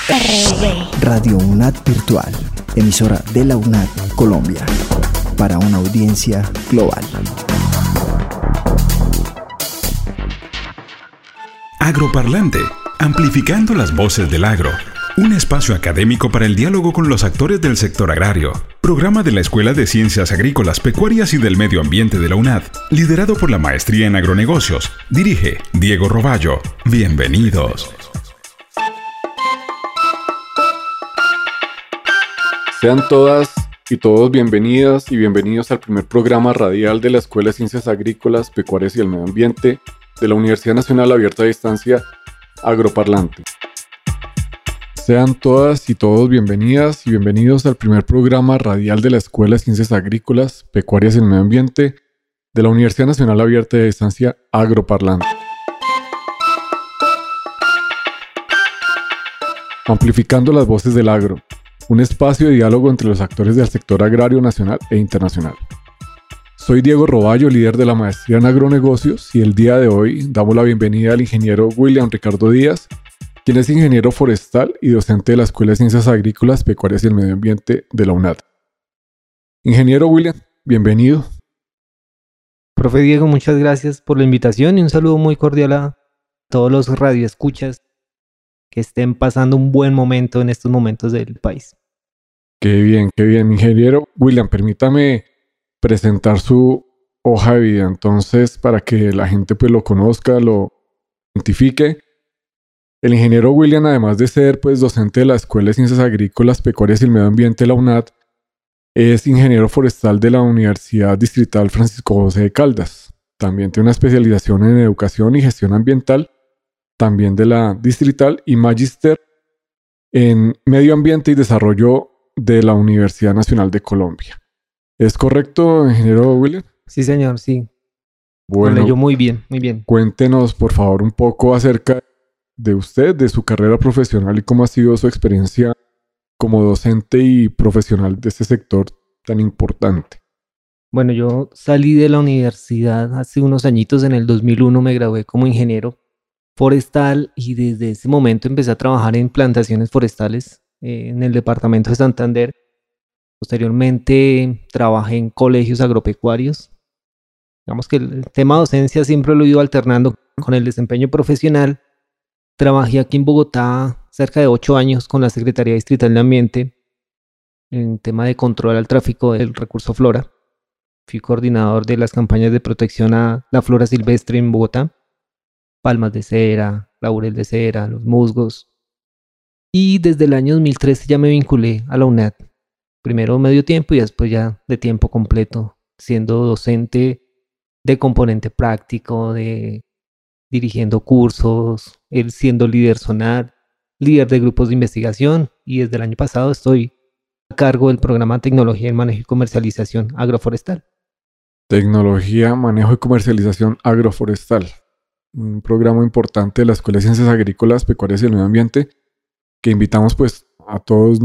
Radio UNAD Virtual, emisora de la UNAD Colombia, para una audiencia global. Agroparlante, amplificando las voces del agro. Un espacio académico para el diálogo con los actores del sector agrario. Programa de la Escuela de Ciencias Agrícolas, Pecuarias y del Medio Ambiente de la UNAD, liderado por la Maestría en Agronegocios. Dirige Diego Roballo. Bienvenidos. Sean todas y todos bienvenidas y bienvenidos al primer programa radial de la Escuela de Ciencias Agrícolas, Pecuarias y del Medio Ambiente de la Universidad Nacional Abierta a Distancia Agroparlante. Sean todas y todos bienvenidas y bienvenidos al primer programa radial de la Escuela de Ciencias Agrícolas, Pecuarias y el Medio Ambiente de la Universidad Nacional Abierta de Distancia Agroparlante. Amplificando las voces del agro, un espacio de diálogo entre los actores del sector agrario nacional e internacional. Soy Diego Roballo, líder de la Maestría en Agronegocios, y el día de hoy damos la bienvenida al ingeniero William Ricardo Díaz, quien es ingeniero forestal y docente de la Escuela de Ciencias Agrícolas, Pecuarias y el Medio Ambiente de la UNAD. Ingeniero William, bienvenido. Profe Diego, muchas gracias por la invitación y un saludo muy cordial a todos los radioescuchas que estén pasando un buen momento en estos momentos del país. Qué bien, qué bien. Ingeniero William, permítame presentar su hoja de vida, entonces, para que la gente pues lo conozca, lo identifique. El ingeniero William, además de ser pues docente de la Escuela de Ciencias Agrícolas, Pecuarias y el Medio Ambiente de la UNAD, es ingeniero forestal de la Universidad Distrital Francisco José de Caldas. También tiene una especialización en educación y gestión ambiental, también de la Distrital, y magíster en medio ambiente y desarrollo de la Universidad Nacional de Colombia. ¿Es correcto, ingeniero William? Sí, señor, sí. Bueno, lo leyó muy bien, muy bien. Cuéntenos, por favor, un poco acerca de usted, de su carrera profesional y cómo ha sido su experiencia como docente y profesional de este sector tan importante. Bueno, yo salí de la universidad hace unos añitos, en el 2001 me gradué como ingeniero forestal y desde ese momento empecé a trabajar en plantaciones forestales en el departamento de Santander. Posteriormente trabajé en colegios agropecuarios. Digamos que el tema docencia siempre lo he ido alternando con el desempeño profesional. Trabajé aquí en Bogotá cerca de 8 años con la Secretaría Distrital de Ambiente en tema de control al tráfico del recurso flora. Fui coordinador de las campañas de protección a la flora silvestre en Bogotá, palmas de cera, laurel de cera, los musgos. Y desde el año 2013 ya me vinculé a la UNAD. Primero medio tiempo y después ya de tiempo completo, siendo docente de componente práctico, dirigiendo cursos, él siendo líder zonal, líder de grupos de investigación, y desde el año pasado estoy a cargo del programa Tecnología en Manejo y Comercialización Agroforestal. Tecnología, Manejo y Comercialización Agroforestal. Un programa importante de la Escuela de Ciencias Agrícolas, Pecuarias y el Medio Ambiente, que invitamos pues a todos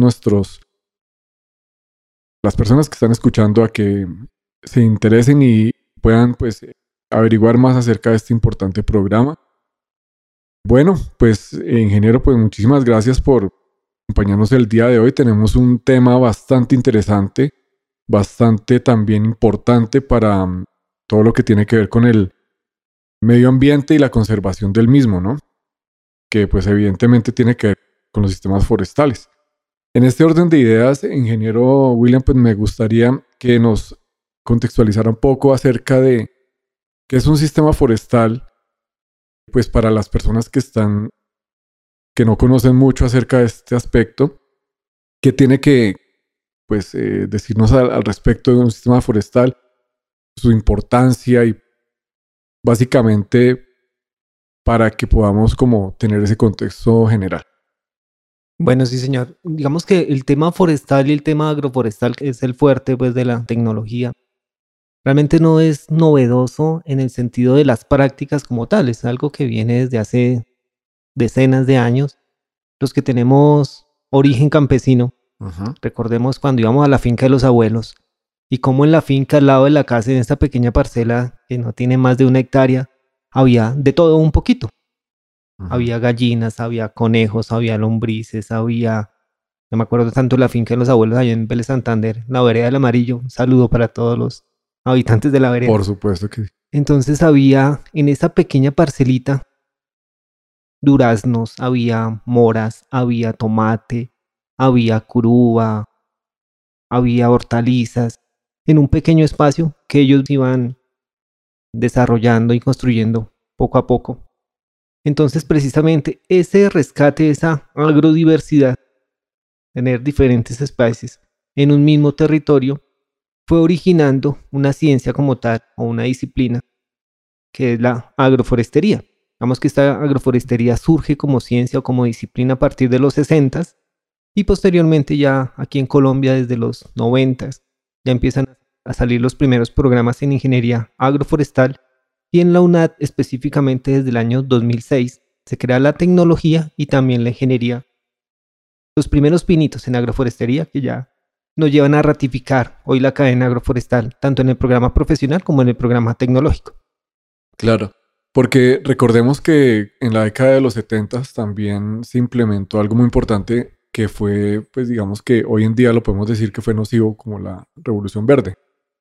las personas que están escuchando a que se interesen y puedan pues averiguar más acerca de este importante programa. Bueno, pues ingeniero, pues muchísimas gracias por acompañarnos el día de hoy. Tenemos un tema bastante interesante, bastante también importante para todo lo que tiene que ver con el medio ambiente y la conservación del mismo, ¿no? Que pues evidentemente tiene que ver con los sistemas forestales. En este orden de ideas, ingeniero William, pues me gustaría que nos contextualizara un poco acerca de qué es un sistema forestal, pues para las personas que no conocen mucho acerca de este aspecto, qué tiene que pues decirnos al respecto de un sistema forestal, su importancia y básicamente para que podamos como tener ese contexto general. Bueno, sí, señor. Digamos que el tema forestal y el tema agroforestal, que es el fuerte pues de la tecnología, realmente no es novedoso en el sentido de las prácticas como tal. Es algo que viene desde hace decenas de años. Los que tenemos origen campesino, recordemos cuando íbamos a la finca de los abuelos y cómo en la finca al lado de la casa, en esta pequeña parcela que no tiene más de 1 hectárea, había de todo un poquito. Había gallinas, había conejos, había lombrices, había... No me acuerdo tanto de la finca de los abuelos allá en Vélez Santander, la vereda del Amarillo. Un saludo para todos los habitantes de la vereda. Por supuesto que sí. Entonces había en esa pequeña parcelita duraznos, había moras, había tomate, había curuba, había hortalizas, en un pequeño espacio que ellos iban desarrollando y construyendo poco a poco. Entonces precisamente ese rescate, esa agrodiversidad, tener diferentes especies en un mismo territorio, fue originando una ciencia como tal o una disciplina que es la agroforestería. Digamos que esta agroforestería surge como ciencia o como disciplina a partir de los 60s y posteriormente ya aquí en Colombia desde los 90s ya empiezan a salir los primeros programas en ingeniería agroforestal y en la UNAD específicamente desde el año 2006 se crea la tecnología y también la ingeniería. Los primeros pinitos en agroforestería que ya nos llevan a ratificar hoy la cadena agroforestal tanto en el programa profesional como en el programa tecnológico. Claro, porque recordemos que en la década de los 70 también se implementó algo muy importante que fue, pues digamos que hoy en día lo podemos decir que fue nocivo, como la Revolución Verde.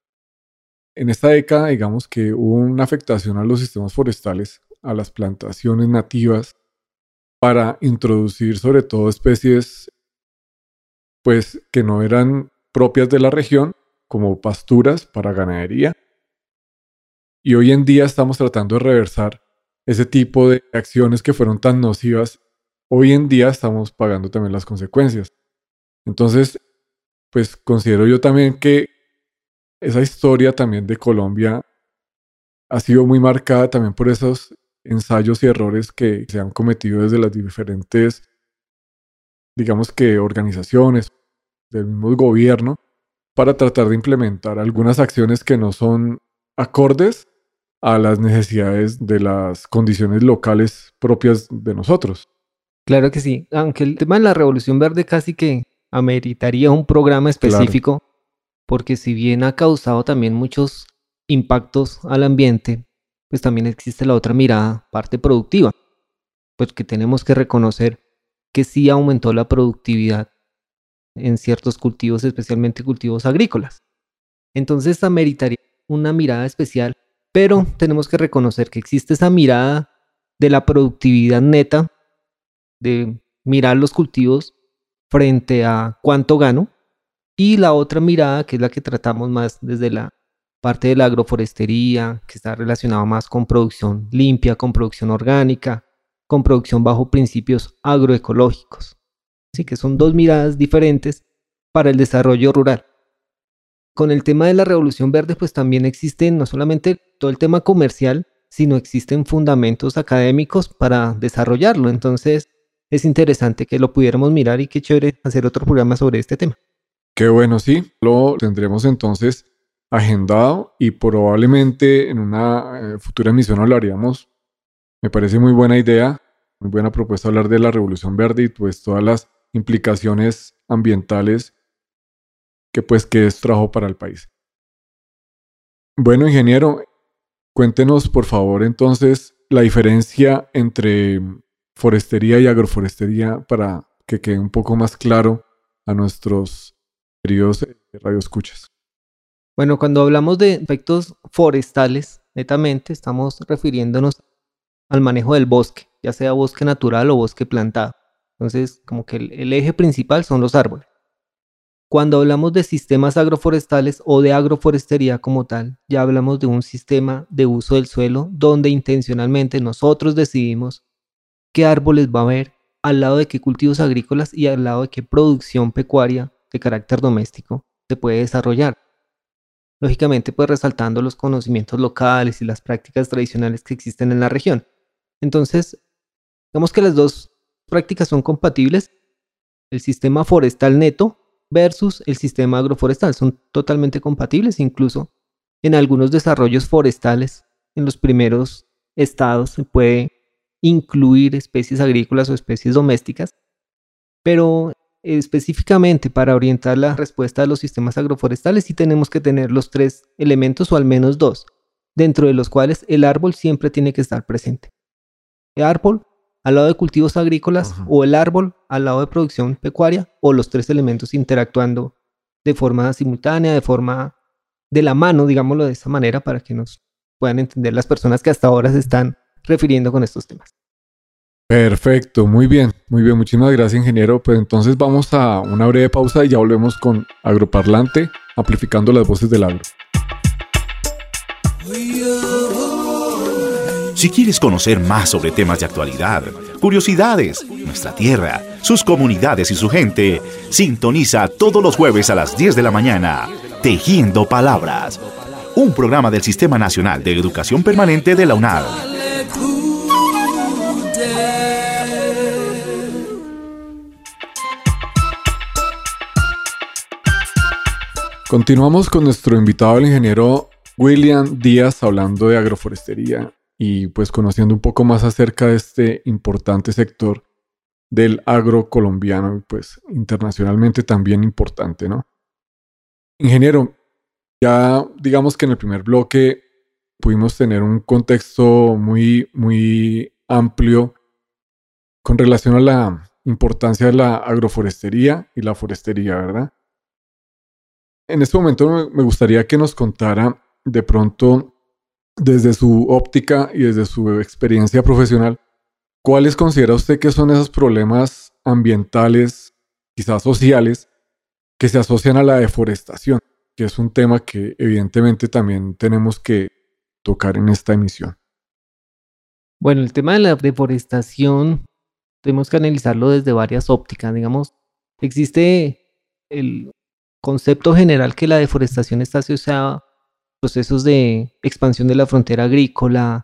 En esta década, digamos que hubo una afectación a los sistemas forestales, a las plantaciones nativas, para introducir sobre todo especies pues que no eran propias de la región, como pasturas para ganadería. Y hoy en día estamos tratando de reversar ese tipo de acciones que fueron tan nocivas. Hoy en día estamos pagando también las consecuencias. Entonces, pues considero yo también que esa historia también de Colombia ha sido muy marcada también por esos ensayos y errores que se han cometido desde las diferentes, digamos que organizaciones del mismo gobierno, para tratar de implementar algunas acciones que no son acordes a las necesidades de las condiciones locales propias de nosotros. Claro que sí, aunque el tema de la Revolución Verde casi que ameritaría un programa específico, claro, porque si bien ha causado también muchos impactos al ambiente, pues también existe la otra mirada, parte productiva, pues que tenemos que reconocer que sí aumentó la productividad en ciertos cultivos, especialmente cultivos agrícolas. Entonces ameritaría una mirada especial, pero tenemos que reconocer que existe esa mirada de la productividad neta, de mirar los cultivos frente a cuánto gano, y la otra mirada que es la que tratamos más desde la parte de la agroforestería, que está relacionada más con producción limpia, con producción orgánica, con producción bajo principios agroecológicos. Así que son dos miradas diferentes para el desarrollo rural. Con el tema de la Revolución Verde, pues también existen no solamente todo el tema comercial, sino existen fundamentos académicos para desarrollarlo. Entonces, es interesante que lo pudiéramos mirar y qué chévere hacer otro programa sobre este tema. Qué bueno, sí. Lo tendremos entonces agendado y probablemente en una futura emisión hablaríamos. Me parece muy buena idea, muy buena propuesta hablar de la Revolución Verde y pues todas las implicaciones ambientales que esto trajo para el país. Bueno, ingeniero, cuéntenos por favor entonces la diferencia entre forestería y agroforestería para que quede un poco más claro a nuestros queridos radioescuchas. Bueno, cuando hablamos de efectos forestales, netamente estamos refiriéndonos al manejo del bosque, ya sea bosque natural o bosque plantado. Entonces, como que el eje principal son los árboles. Cuando hablamos de sistemas agroforestales o de agroforestería como tal, ya hablamos de un sistema de uso del suelo donde intencionalmente nosotros decidimos qué árboles va a haber, al lado de qué cultivos agrícolas y al lado de qué producción pecuaria de carácter doméstico se puede desarrollar. Lógicamente, pues resaltando los conocimientos locales y las prácticas tradicionales que existen en la región. Entonces, digamos que las dos prácticas son compatibles. El sistema forestal neto versus el sistema agroforestal son totalmente compatibles. Incluso en algunos desarrollos forestales, en los primeros estados, se puede incluir especies agrícolas o especies domésticas, pero específicamente para orientar la respuesta de los sistemas agroforestales sí tenemos que tener los tres elementos o al menos dos, dentro de los cuales el árbol siempre tiene que estar presente. El árbol, al lado de cultivos agrícolas, o el árbol al lado de producción pecuaria, o los tres elementos interactuando de forma simultánea, de la mano, digámoslo de esa manera, para que nos puedan entender las personas que hasta ahora se están refiriendo con estos temas. Perfecto, muy bien, muchísimas gracias, ingeniero. Pues entonces vamos a una breve pausa y ya volvemos con Agroparlante, amplificando las voces del agro. Si quieres conocer más sobre temas de actualidad, curiosidades, nuestra tierra, sus comunidades y su gente, sintoniza todos los jueves a las 10 de la mañana, Tejiendo Palabras, un programa del Sistema Nacional de Educación Permanente de la UNAD. Continuamos con nuestro invitado, el ingeniero William Díaz, hablando de agroforestería y pues conociendo un poco más acerca de este importante sector del agro colombiano y pues internacionalmente también importante, ¿no? Ingeniero, ya digamos que en el primer bloque pudimos tener un contexto muy amplio con relación a la importancia de la agroforestería y la forestería, ¿verdad? En este momento me gustaría que nos contara de pronto, desde su óptica y desde su experiencia profesional, ¿cuáles considera usted que son esos problemas ambientales, quizás sociales, que se asocian a la deforestación? Que es un tema que evidentemente también tenemos que tocar en esta emisión. Bueno, el tema de la deforestación tenemos que analizarlo desde varias ópticas. Digamos, existe el concepto general que la deforestación está asociada a procesos de expansión de la frontera agrícola,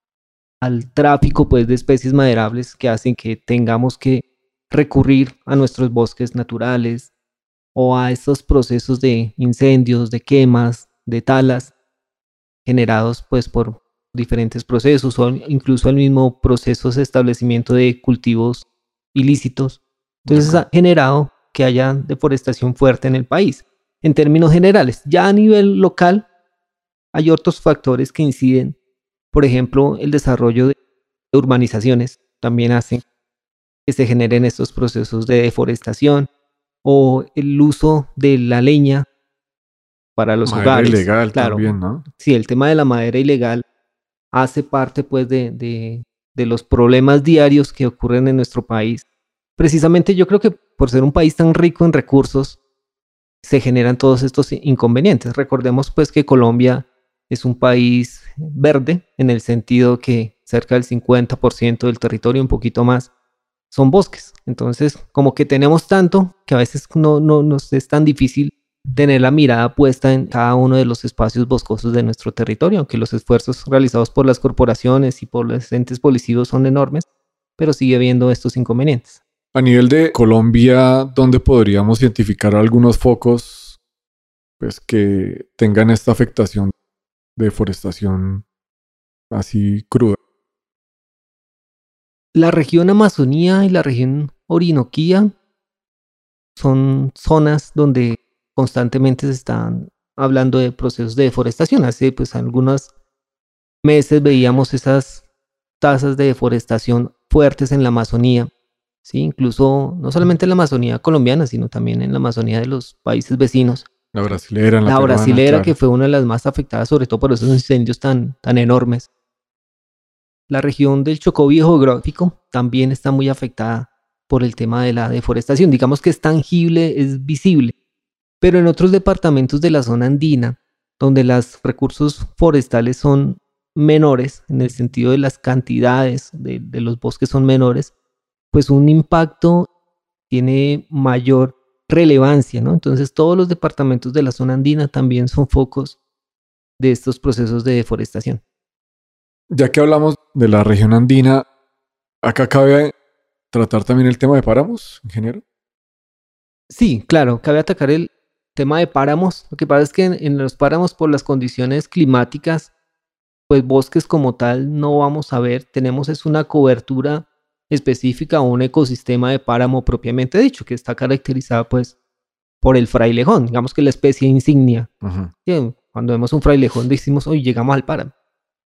al tráfico pues, de especies maderables que hacen que tengamos que recurrir a nuestros bosques naturales o a estos procesos de incendios, de quemas, de talas generados pues, por diferentes procesos o incluso el mismo proceso de establecimiento de cultivos ilícitos. Entonces ha generado que haya deforestación fuerte en el país. En términos generales, ya a nivel local hay otros factores que inciden. Por ejemplo, el desarrollo de urbanizaciones también hacen que se generen estos procesos de deforestación, o el uso de la leña para los madera hogares. Ilegal, claro, también, ¿no? Sí, el tema de la madera ilegal hace parte pues de los problemas diarios que ocurren en nuestro país. Precisamente yo creo que por ser un país tan rico en recursos, se generan todos estos inconvenientes. Recordemos pues que Colombia es un país verde, en el sentido que cerca del 50% del territorio, un poquito más, son bosques. Entonces, como que tenemos tanto que a veces no nos es tan difícil tener la mirada puesta en cada uno de los espacios boscosos de nuestro territorio, aunque los esfuerzos realizados por las corporaciones y por los entes policivos son enormes, pero sigue habiendo estos inconvenientes. A nivel de Colombia, ¿dónde podríamos identificar algunos focos pues, que tengan esta afectación de deforestación así cruda? La región Amazonía y la región Orinoquía son zonas donde constantemente se están hablando de procesos de deforestación. Hace pues algunos meses veíamos esas tasas de deforestación fuertes en la Amazonía, ¿sí? Incluso no solamente en la Amazonía colombiana, sino también en la Amazonía de los países vecinos. La brasilera, la peruana, brasilera, claro. Que fue una de las más afectadas, sobre todo por esos incendios tan enormes. La región del Chocó Viejo geográfico también está muy afectada por el tema de la deforestación. Digamos que es tangible, es visible. Pero en otros departamentos de la zona andina, donde los recursos forestales son menores, en el sentido de las cantidades de los bosques son menores, pues un impacto tiene mayor relevancia, ¿no? Entonces todos los departamentos de la zona andina también son focos de estos procesos de deforestación. Ya que hablamos de la región andina, acá cabe tratar también el tema de páramos, ingeniero. Sí, claro, cabe atacar el tema de páramos. Lo que pasa es que en los páramos, por las condiciones climáticas, pues bosques como tal no vamos a ver. Tenemos es una cobertura específica o un ecosistema de páramo propiamente dicho, que está caracterizado pues por el frailejón, digamos que la especie insignia. Uh-huh. Sí, cuando vemos un frailejón decimos, hoy llegamos al páramo.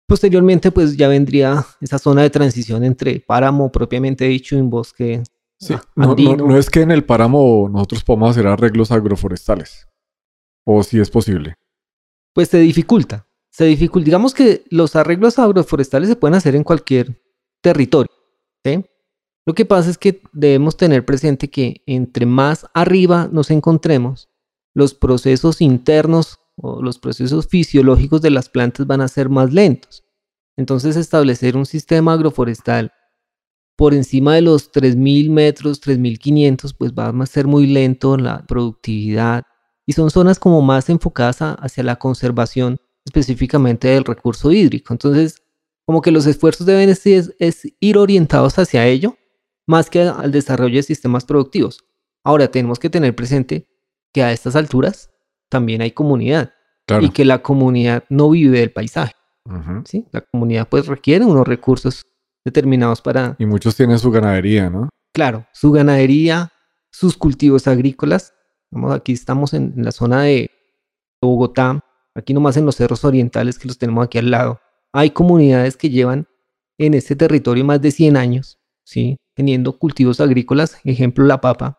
Posteriormente, pues ya vendría esa zona de transición entre páramo propiamente dicho y un bosque Sí, andino. no es que en el páramo nosotros podamos hacer arreglos agroforestales, o si es posible. Pues se dificulta. Digamos que los arreglos agroforestales se pueden hacer en cualquier territorio, ¿sí? Lo que pasa es que debemos tener presente que entre más arriba nos encontremos, los procesos internos o los procesos fisiológicos de las plantas van a ser más lentos. Entonces, establecer un sistema agroforestal por encima de los 3.000 metros, 3.500, pues va a ser muy lento la productividad. Y son zonas como más enfocadas hacia la conservación específicamente del recurso hídrico. Entonces, como que los esfuerzos deben es ir orientados hacia ello, más que al desarrollo de sistemas productivos. Ahora, tenemos que tener presente que a estas alturas también hay comunidad. Claro. Y que la comunidad no vive del paisaje. Ujú. ¿Sí? La comunidad pues requiere unos recursos determinados para... Y muchos tienen su ganadería, ¿no? Claro, su ganadería, sus cultivos agrícolas. Aquí estamos en la zona de Bogotá, aquí nomás en los cerros orientales que los tenemos aquí al lado. Hay comunidades que llevan en este territorio más de 100 años, ¿sí? Teniendo cultivos agrícolas, ejemplo la papa,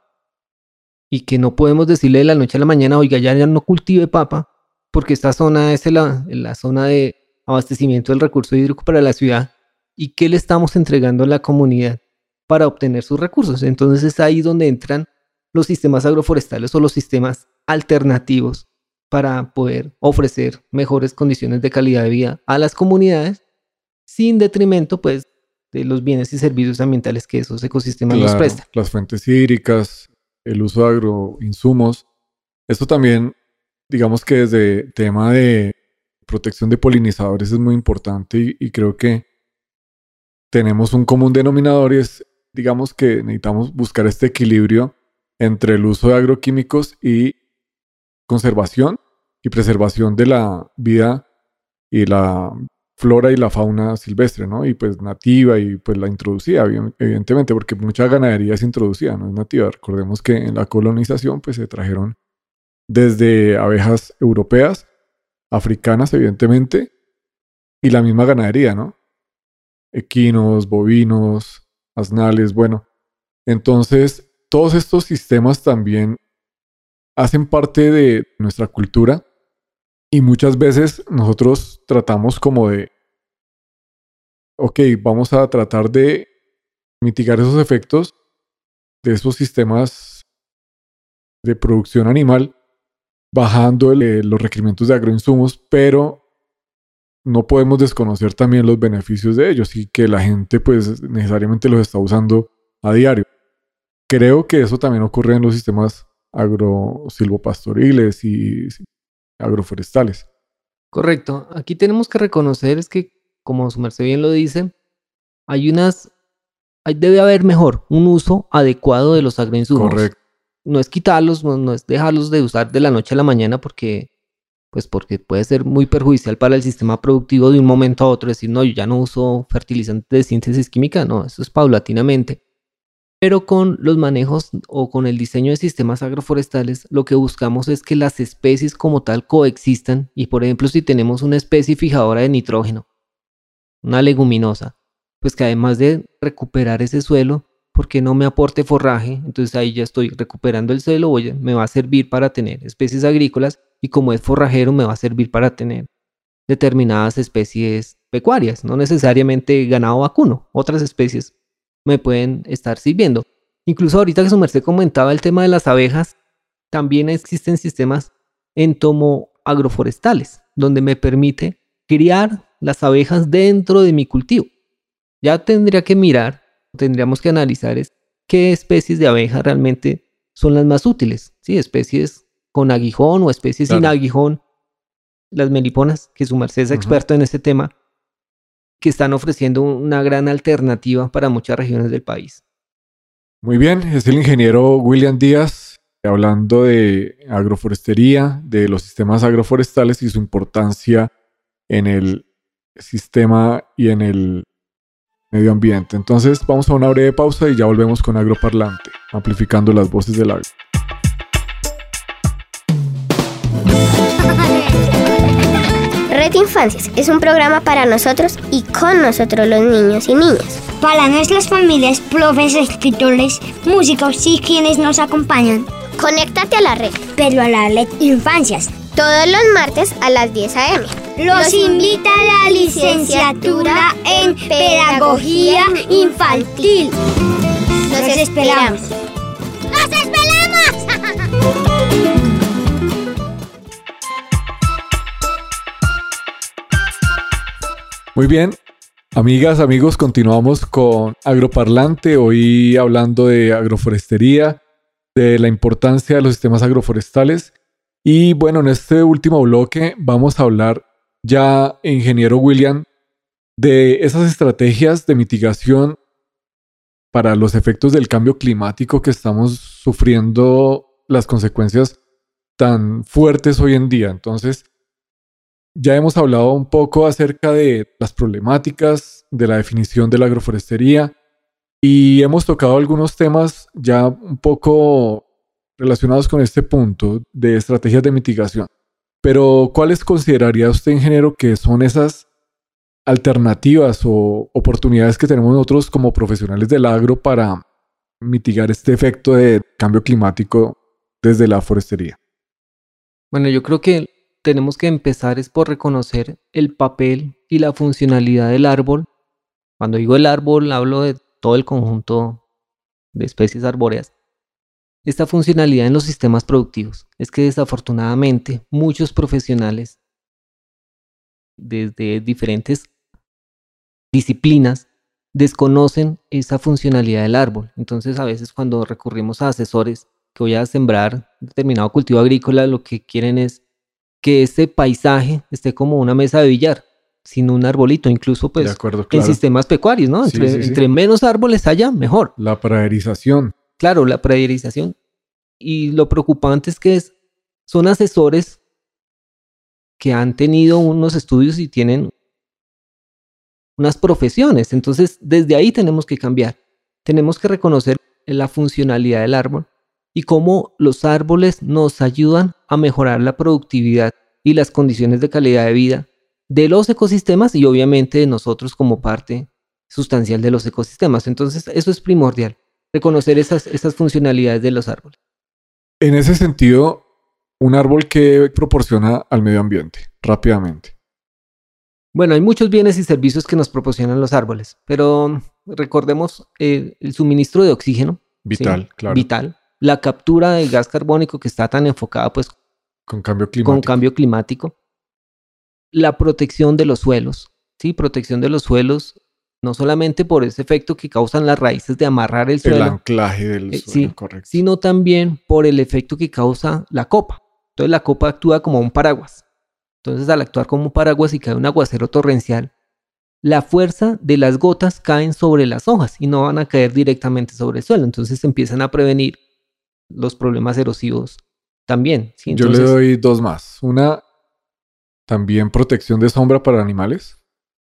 y que no podemos decirle de la noche a la mañana, oiga, ya no cultive papa, porque esta zona es la zona de abastecimiento del recurso hídrico para la ciudad. ¿Y qué le estamos entregando a la comunidad para obtener sus recursos? Entonces es ahí donde entran los sistemas agroforestales o los sistemas alternativos para poder ofrecer mejores condiciones de calidad de vida a las comunidades sin detrimento pues de los bienes y servicios ambientales que esos ecosistemas nos prestan. Las fuentes hídricas, el uso de agroinsumos. Esto también, digamos que desde tema de protección de polinizadores es muy importante y creo que tenemos un común denominador y es, digamos que necesitamos buscar este equilibrio entre el uso de agroquímicos y conservación y preservación de la vida y la flora y la fauna silvestre, ¿no? Y pues nativa y pues la introducida, evidentemente, porque mucha ganadería es introducida, no es nativa. Recordemos que en la colonización pues se trajeron desde abejas europeas, africanas, evidentemente, y la misma ganadería, ¿no? Equinos, bovinos, asnales, bueno. Entonces, todos estos sistemas también hacen parte de nuestra cultura y muchas veces nosotros tratamos como de, ok, vamos a tratar de mitigar esos efectos de esos sistemas de producción animal, bajando los requerimientos de agroinsumos, pero no podemos desconocer también los beneficios de ellos y que la gente pues necesariamente los está usando a diario. Creo que eso también ocurre en los sistemas agrosilvopastoriles y agroforestales. Correcto. Aquí tenemos que reconocer es que, como su merced bien lo dice, debe haber mejor un uso adecuado de los agroinsumos. Correcto. No es quitarlos, no es dejarlos de usar de la noche a la mañana porque puede ser muy perjudicial para el sistema productivo de un momento a otro. Decir, no, yo ya no uso fertilizantes de síntesis química. No, eso es paulatinamente. Pero con los manejos o con el diseño de sistemas agroforestales, lo que buscamos es que las especies como tal coexistan. Y por ejemplo, si tenemos una especie fijadora de nitrógeno, una leguminosa, pues que además de recuperar ese suelo, porque no me aporte forraje, entonces ahí ya estoy recuperando el suelo, me va a servir para tener especies agrícolas y como es forrajero me va a servir para tener determinadas especies pecuarias, no necesariamente ganado vacuno, otras especies me pueden estar sirviendo. Incluso ahorita que su merced comentaba el tema de las abejas, también existen sistemas entomoagroforestales, donde me permite criar las abejas dentro de mi cultivo. Ya tendríamos que analizar qué especies de abeja realmente son las más útiles, ¿sí? Especies con aguijón o especies sin aguijón, las meliponas, que su merced es experto en este tema, que están ofreciendo una gran alternativa para muchas regiones del país. Muy bien, es el ingeniero William Díaz hablando de agroforestería, de los sistemas agroforestales y su importancia en el sistema y en el medio ambiente. Entonces vamos a una breve pausa y ya volvemos con Agroparlante, amplificando las voces del agro. Red Agronet Infancias es un programa para nosotros y con nosotros los niños y niñas. Para nuestras familias, profes, escritores, músicos y quienes nos acompañan. Conéctate a la red. Pero a la red Infancias. Todos los martes a las 10 a.m. Los invita a la licenciatura en Pedagogía Infantil. Los esperamos. ¡Los esperamos! Muy bien, amigas, amigos, continuamos con Agroparlante, hoy hablando de agroforestería, de la importancia de los sistemas agroforestales. Y bueno, en este último bloque vamos a hablar ya, ingeniero William, de esas estrategias de mitigación para los efectos del cambio climático que estamos sufriendo las consecuencias tan fuertes hoy en día. Entonces, ya hemos hablado un poco acerca de las problemáticas, de la definición de la agroforestería y hemos tocado algunos temas ya un poco relacionados con este punto de estrategias de mitigación. Pero, ¿cuáles consideraría usted, ingeniero, que son esas alternativas o oportunidades que tenemos nosotros como profesionales del agro para mitigar este efecto de cambio climático desde la forestería? Bueno, yo creo que tenemos que empezar es por reconocer el papel y la funcionalidad del árbol. Cuando digo el árbol, hablo de todo el conjunto de especies arbóreas. Esta funcionalidad en los sistemas productivos es que desafortunadamente muchos profesionales desde diferentes disciplinas desconocen esa funcionalidad del árbol. Entonces a veces cuando recurrimos a asesores que voy a sembrar determinado cultivo agrícola, lo que quieren es que este paisaje esté como una mesa de billar, sin un arbolito, incluso pues acuerdo, en sistemas pecuarios, ¿no? Entre menos árboles haya, mejor. La praderización. Claro, la praderización. Y lo preocupante es que son asesores que han tenido unos estudios y tienen unas profesiones. Entonces, desde ahí tenemos que cambiar. Tenemos que reconocer la funcionalidad del árbol y cómo los árboles nos ayudan a mejorar la productividad y las condiciones de calidad de vida de los ecosistemas y obviamente de nosotros como parte sustancial de los ecosistemas. Entonces, eso es primordial, reconocer esas funcionalidades de los árboles. En ese sentido, un árbol que proporciona al medio ambiente, rápidamente. Bueno, hay muchos bienes y servicios que nos proporcionan los árboles, pero recordemos el suministro de oxígeno. Vital, ¿sí? claro. Vital. La captura del gas carbónico que está tan enfocada pues con cambio climático. La protección de los suelos, ¿sí? Protección de los suelos, no solamente por ese efecto que causan las raíces de amarrar el suelo. El anclaje del suelo, sí, correcto. Sino también por el efecto que causa la copa. Entonces la copa actúa como un paraguas. Entonces al actuar como un paraguas y cae un aguacero torrencial, la fuerza de las gotas caen sobre las hojas y no van a caer directamente sobre el suelo. Entonces se empiezan a prevenir los problemas erosivos también. ¿sí? Entonces, yo le doy dos más. Una, también protección de sombra para animales.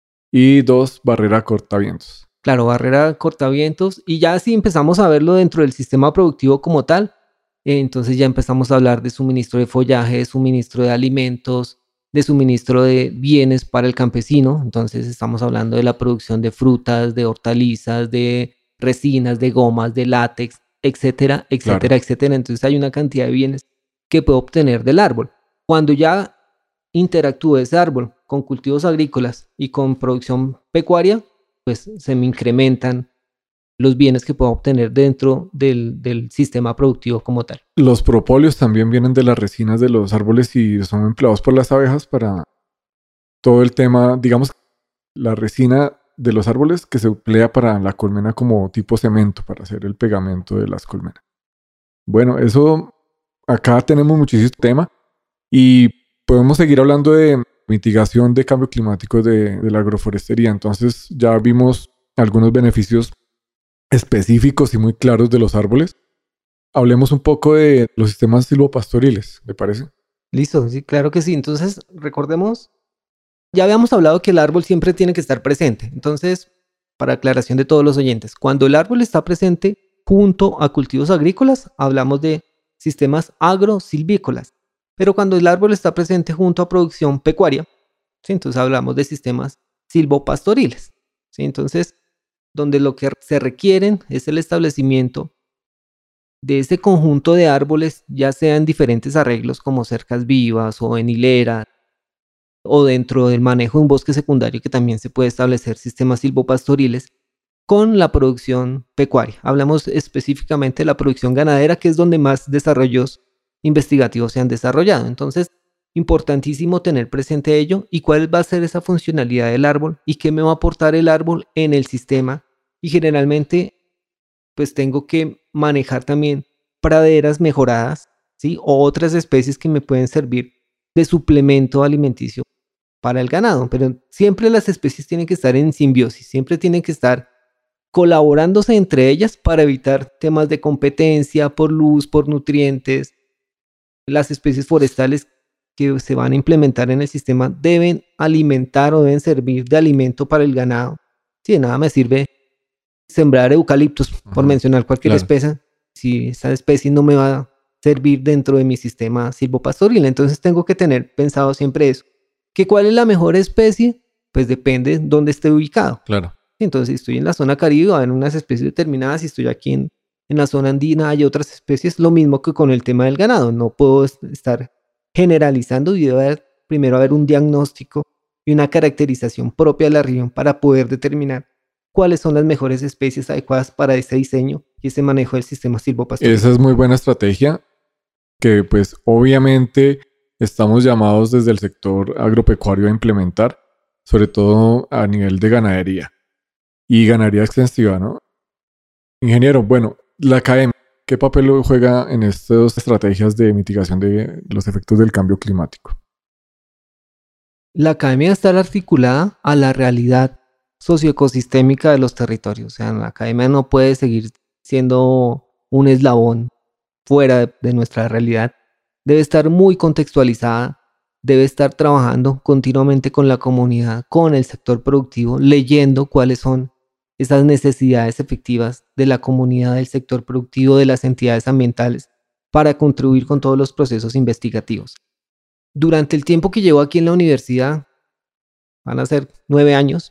Y dos, barrera cortavientos. Claro, barrera cortavientos. Y ya si empezamos a verlo dentro del sistema productivo como tal, entonces ya empezamos a hablar de suministro de follaje, de suministro de alimentos, de suministro de bienes para el campesino. Entonces estamos hablando de la producción de frutas, de hortalizas, de resinas, de gomas, de látex, etcétera, etcétera, claro. etcétera. Entonces hay una cantidad de bienes que puede obtener del árbol. Cuando ya interactúa ese árbol con cultivos agrícolas y con producción pecuaria, pues se me incrementan los bienes que puedo obtener dentro del sistema productivo como tal. Los propóleos también vienen de las resinas de los árboles y son empleados por las abejas para todo el tema, digamos, la resina de los árboles que se emplea para la colmena como tipo cemento, para hacer el pegamento de las colmenas. Bueno, eso, acá tenemos muchísimo tema y podemos seguir hablando de mitigación de cambio climático de la agroforestería. Entonces ya vimos algunos beneficios específicos y muy claros de los árboles. Hablemos un poco de los sistemas silvopastoriles, ¿le parece? Listo, sí, claro que sí. Entonces, recordemos, ya habíamos hablado que el árbol siempre tiene que estar presente. Entonces, para aclaración de todos los oyentes, cuando el árbol está presente junto a cultivos agrícolas, hablamos de sistemas agrosilvícolas. Pero cuando el árbol está presente junto a producción pecuaria, ¿sí? Entonces hablamos de sistemas silvopastoriles, ¿sí? Entonces, donde lo que se requieren es el establecimiento de ese conjunto de árboles, ya sea en diferentes arreglos como cercas vivas o en hilera, o dentro del manejo de un bosque secundario, que también se puede establecer sistemas silvopastoriles con la producción pecuaria. Hablamos específicamente de la producción ganadera, que es donde más desarrollos investigativos se han desarrollado. Entonces, importantísimo tener presente ello y cuál va a ser esa funcionalidad del árbol y qué me va a aportar el árbol en el sistema. Y generalmente, pues tengo que manejar también praderas mejoradas, ¿sí? O otras especies que me pueden servir de suplemento alimenticio para el ganado. Pero siempre las especies tienen que estar en simbiosis, siempre tienen que estar colaborándose entre ellas para evitar temas de competencia por luz, por nutrientes. Las especies forestales que se van a implementar en el sistema deben alimentar o deben servir de alimento para el ganado. Sí, de nada me sirve sembrar eucaliptos, por mencionar cualquier especie, si esa especie no me va a servir dentro de mi sistema silvopastoril. Entonces tengo que tener pensado siempre eso. ¿Que cuál es la mejor especie? Pues depende de dónde esté ubicado. Claro. Entonces, si estoy en la zona caribe, va a haber unas especies determinadas. Si estoy aquí en la zona andina, hay otras especies. Lo mismo que con el tema del ganado. No puedo estar generalizando y debe primero haber un diagnóstico y una caracterización propia de la región para poder determinar cuáles son las mejores especies adecuadas para ese diseño y ese manejo del sistema silvopastoril. Esa es muy buena estrategia que pues obviamente estamos llamados desde el sector agropecuario a implementar, sobre todo a nivel de ganadería y ganadería extensiva, ¿no? Ingeniero, bueno, la academia, ¿qué papel juega en estas estrategias de mitigación de los efectos del cambio climático? La academia está articulada a la realidad socioecosistémica de los territorios. O sea, la academia no puede seguir siendo un eslabón fuera de nuestra realidad. Debe estar muy contextualizada, debe estar trabajando continuamente con la comunidad, con el sector productivo, leyendo cuáles son esas necesidades efectivas de la comunidad, del sector productivo, de las entidades ambientales, para contribuir con todos los procesos investigativos. Durante el tiempo que llevo aquí en la universidad, van a ser 9 años,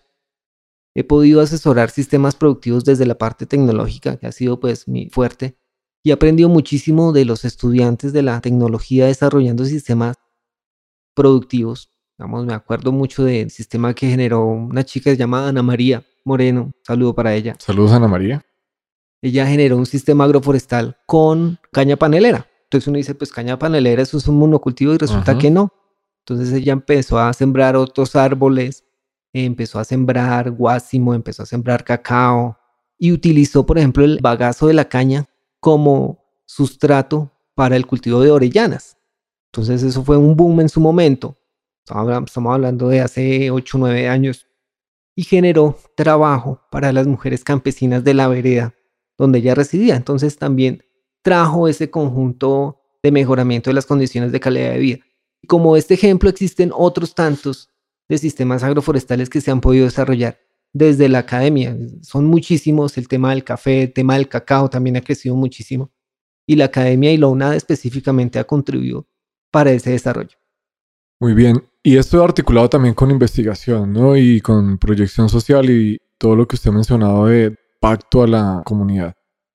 he podido asesorar sistemas productivos desde la parte tecnológica, que ha sido pues mi fuerte, y he aprendido muchísimo de los estudiantes de la tecnología desarrollando sistemas productivos. Me acuerdo mucho del sistema que generó una chica llamada Ana María Moreno. Saludo para ella. Saludos, Ana María. Ella generó un sistema agroforestal con caña panelera. Entonces uno dice, pues caña panelera, eso es un monocultivo, y resulta que no. Entonces ella empezó a sembrar otros árboles, empezó a sembrar guásimo, empezó a sembrar cacao y utilizó, por ejemplo, el bagazo de la caña como sustrato para el cultivo de orellanas. Entonces eso fue un boom en su momento. Estamos hablando de hace 8 o 9 años. Y generó trabajo para las mujeres campesinas de la vereda donde ella residía. Entonces también trajo ese conjunto de mejoramiento de las condiciones de calidad de vida. Y como este ejemplo, existen otros tantos de sistemas agroforestales que se han podido desarrollar desde la academia. Son muchísimos. El tema del café, el tema del cacao también ha crecido muchísimo. Y la academia y la UNAD específicamente ha contribuido para ese desarrollo. Muy bien. Y esto articulado también con investigación, ¿no? Y con proyección social y todo lo que usted ha mencionado de pacto a la comunidad.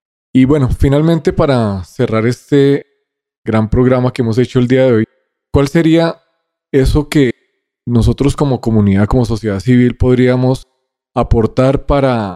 Y bueno, finalmente para cerrar este gran programa que hemos hecho el día de hoy, ¿cuál sería eso que nosotros como comunidad, como sociedad civil, podríamos aportar para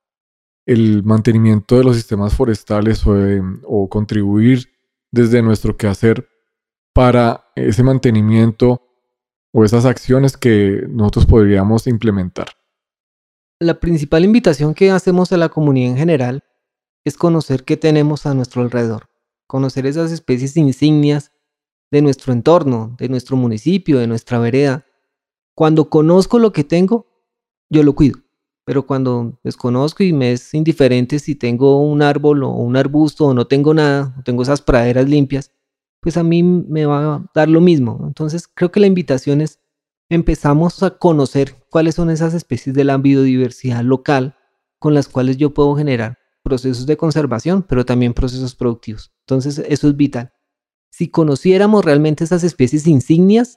el mantenimiento de los sistemas forestales o contribuir desde nuestro quehacer para ese mantenimiento o esas acciones que nosotros podríamos implementar? La principal invitación que hacemos a la comunidad en general es conocer qué tenemos a nuestro alrededor, conocer esas especies insignias de nuestro entorno, de nuestro municipio, de nuestra vereda. Cuando conozco lo que tengo, yo lo cuido, pero cuando desconozco y me es indiferente si tengo un árbol o un arbusto o no tengo nada, o tengo esas praderas limpias, pues a mí me va a dar lo mismo. Entonces creo que la invitación es empezamos a conocer cuáles son esas especies de la biodiversidad local con las cuales yo puedo generar procesos de conservación, pero también procesos productivos. Entonces eso es vital. Si conociéramos realmente esas especies insignias,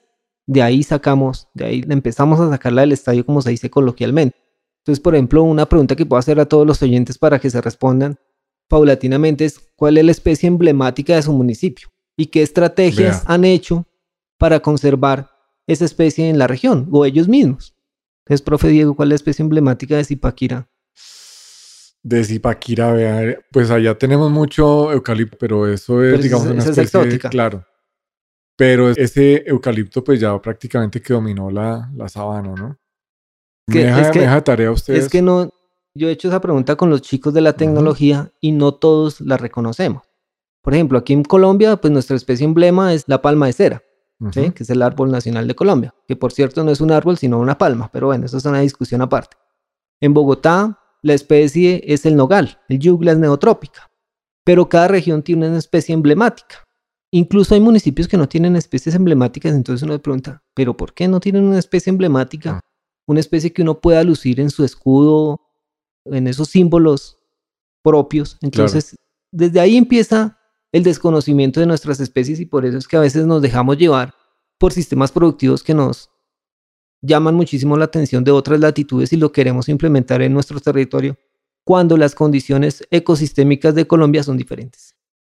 de ahí empezamos a sacarla del estadio, como se dice coloquialmente. Entonces, por ejemplo, una pregunta que puedo hacer a todos los oyentes para que se respondan paulatinamente es: ¿cuál es la especie emblemática de su municipio? ¿Y qué estrategias han hecho para conservar esa especie en la región o ellos mismos? Entonces, profe Diego, ¿cuál es la especie emblemática de Zipaquirá? De Zipaquirá, vea, pues allá tenemos mucho eucalipto, pero eso es, digamos, una especie exótica. Claro. Pero ese eucalipto pues ya prácticamente que dominó la sabana, ¿no? Me deja tarea a ustedes. Es que no, yo he hecho esa pregunta con los chicos de la tecnología y no todos la reconocemos. Por ejemplo, aquí en Colombia, pues nuestra especie emblema es la palma de cera, ¿sí? Que es el árbol nacional de Colombia, que por cierto no es un árbol sino una palma, pero bueno, eso es una discusión aparte. En Bogotá, la especie es el nogal, el Douglas neotrópica, pero cada región tiene una especie emblemática. Incluso hay municipios que no tienen especies emblemáticas, entonces uno se pregunta, ¿pero por qué no tienen una especie emblemática? Una especie que uno pueda lucir en su escudo, en esos símbolos propios. Entonces, desde ahí empieza el desconocimiento de nuestras especies y por eso es que a veces nos dejamos llevar por sistemas productivos que nos llaman muchísimo la atención de otras latitudes y lo queremos implementar en nuestro territorio cuando las condiciones ecosistémicas de Colombia son diferentes.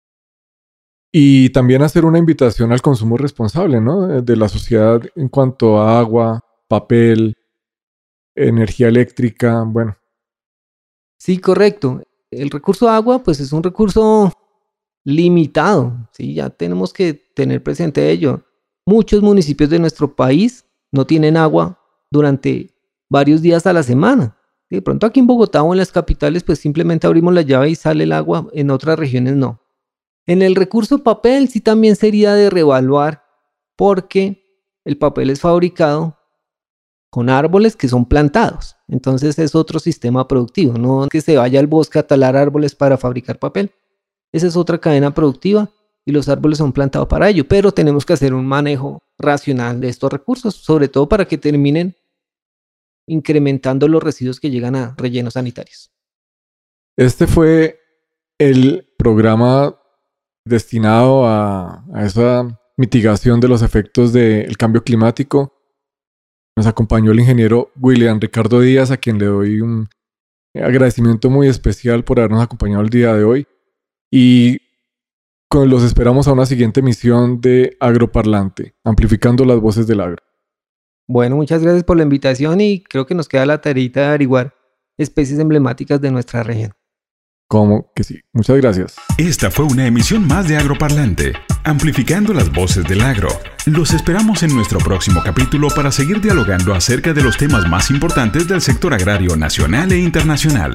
Y también hacer una invitación al consumo responsable, ¿no? De la sociedad en cuanto a agua, papel, energía eléctrica, bueno. Sí, correcto. El recurso agua, pues es un recurso limitado, ¿sí? Ya tenemos que tener presente ello. Muchos municipios de nuestro país no tienen agua durante varios días a la semana. De pronto aquí en Bogotá o en las capitales, pues simplemente abrimos la llave y sale el agua, en otras regiones no. En el recurso papel sí también sería de reevaluar porque el papel es fabricado con árboles que son plantados. Entonces es otro sistema productivo, no es que se vaya al bosque a talar árboles para fabricar papel. Esa es otra cadena productiva y los árboles son plantados para ello, pero tenemos que hacer un manejo racional de estos recursos, sobre todo para que terminen incrementando los residuos que llegan a rellenos sanitarios. Este fue el programa destinado a esa mitigación de los efectos del cambio climático. Nos acompañó el ingeniero William Ricardo Díaz, a quien le doy un agradecimiento muy especial por habernos acompañado el día de hoy. Y los esperamos a una siguiente emisión de Agroparlante, amplificando las voces del agro. Bueno, muchas gracias por la invitación y creo que nos queda la tareita de averiguar especies emblemáticas de nuestra región. ¿Cómo que sí? Muchas gracias. Esta fue una emisión más de Agroparlante, amplificando las voces del agro. Los esperamos en nuestro próximo capítulo para seguir dialogando acerca de los temas más importantes del sector agrario nacional e internacional.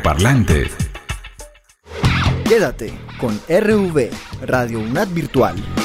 Agroparlante. Quédate con RV, Radio UNAD Virtual.